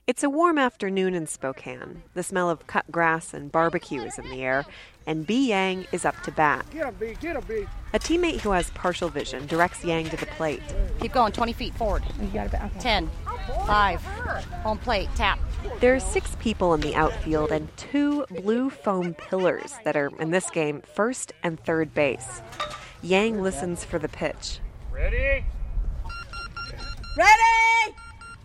It's a warm afternoon in Spokane. The smell of cut grass and barbecue is in the air, and B. Yang is up to bat. Get him, B. Get him, B. A teammate who has partial vision directs Yang to the plate. Keep going, 20 feet forward. You got it. Okay. 10, 5, home plate, tap. There are 6 people in the outfield and 2 blue foam pillars that are, in this game, first and third base. Yang listens for the pitch. Ready? Ready!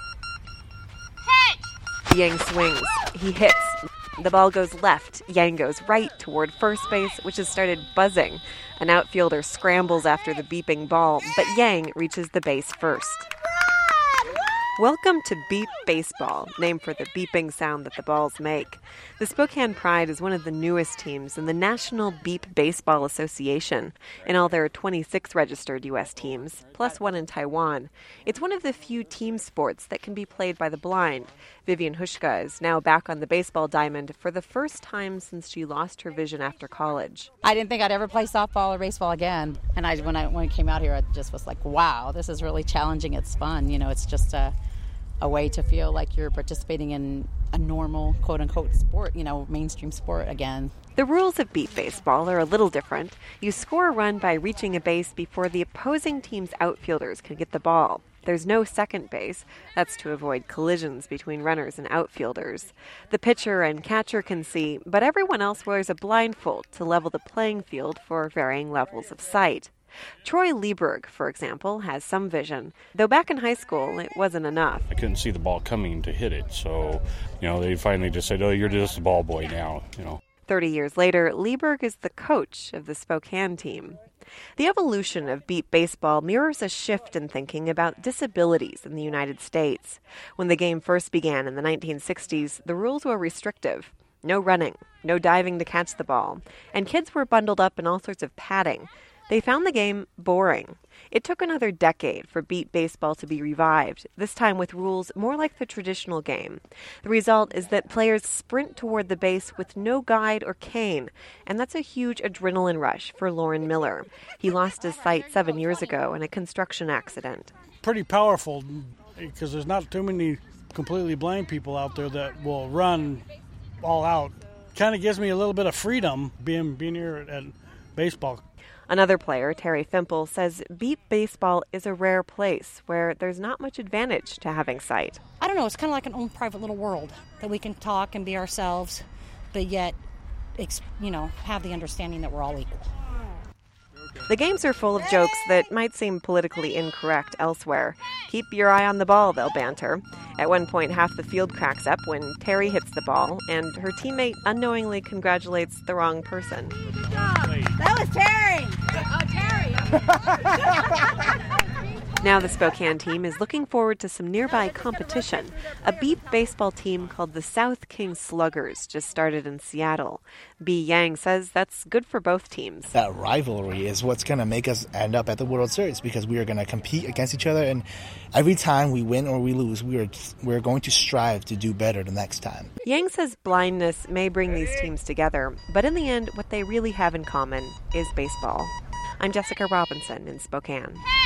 Yang swings. He hits. The ball goes left. Yang goes right toward first base, which has started buzzing. An outfielder scrambles after the beeping ball, but Yang reaches the base first. Welcome to Beep Baseball, named for the beeping sound that the balls make. The Spokane Pride is one of the newest teams in the National Beep Baseball Association. In all, there are 26 registered U.S. teams, plus 1 in Taiwan. It's one of the few team sports that can be played by the blind. Vivian Hushka is now back on the baseball diamond for the first time since she lost her vision after college. I didn't think I'd ever play softball or baseball again. And when I came out here, I just was like, wow, this is really challenging. It's fun. You know, it's just a way to feel like you're participating in a normal, quote-unquote, sport, mainstream sport again. The rules of beep baseball are a little different. You score a run by reaching a base before the opposing team's outfielders can get the ball. There's no second base. That's to avoid collisions between runners and outfielders. The pitcher and catcher can see, but everyone else wears a blindfold to level the playing field for varying levels of sight. Troy Lieberg, for example, has some vision, though back in high school it wasn't enough. I couldn't see the ball coming to hit it, so, they finally just said, oh, you're just a ball boy now, 30 years later, Lieberg is the coach of the Spokane team. The evolution of beep baseball mirrors a shift in thinking about disabilities in the United States. When the game first began in the 1960s, the rules were restrictive. No running, no diving to catch the ball, and kids were bundled up in all sorts of padding. They found the game boring. It took another decade for beep baseball to be revived, this time with rules more like the traditional game. The result is that players sprint toward the base with no guide or cane, and that's a huge adrenaline rush for Lauren Miller. He lost his sight 7 years ago in a construction accident. Pretty powerful, because there's not too many completely blind people out there that will run all out. Kind of gives me a little bit of freedom being here at baseball. Another player, Terry Fimple, says beep baseball is a rare place where there's not much advantage to having sight. I don't know, it's kind of like an own private little world that we can talk and be ourselves, but yet, have the understanding that we're all equal. The games are full of jokes that might seem politically incorrect elsewhere. Keep your eye on the ball, they'll banter. At one point, half the field cracks up when Terry hits the ball, and her teammate unknowingly congratulates the wrong person. That was Terry! Oh, Terry! Now the Spokane team is looking forward to some nearby competition. A beep baseball team called the South King Sluggers just started in Seattle. B. Yang says that's good for both teams. That rivalry is what's going to make us end up at the World Series, because we are going to compete against each other, and every time we win or we lose, we're going to strive to do better the next time. Yang says blindness may bring these teams together, but in the end, what they really have in common is baseball. I'm Jessica Robinson in Spokane.